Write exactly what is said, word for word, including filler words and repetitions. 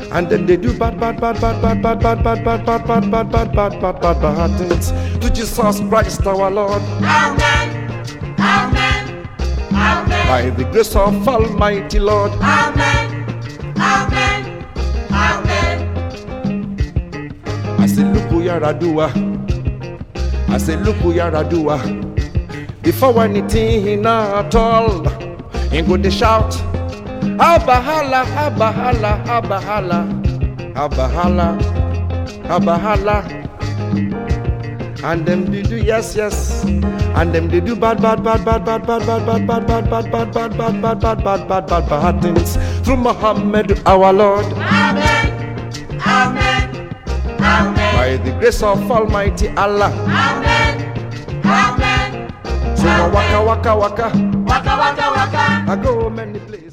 And then they do bad, bad, bad, bad, bad, bad, bad, bad, bad, bad, bad, bad, bad, bad, bad, bad, bad things to Jesus Christ our Lord. Amen. Amen. Amen. By the grace of Almighty Lord. Amen. Amen. Amen. I say, look who you're doing. I say, look who you're doing. Before anything at all, he go to shout, Abahala, Abahala, Abahala, Abahala, Abahala. And them they do yes, yes. And them they do bad, bad, bad, bad, bad, bad, bad, bad, bad, bad, bad, bad, bad, bad, bad, bad, bad, bad, bad, bad things through Muhammad our Lord. Amen. Amen. Amen. By the grace of Almighty Allah. Amen. Amen. So waka waka waka, Waka waka waka. I go many places.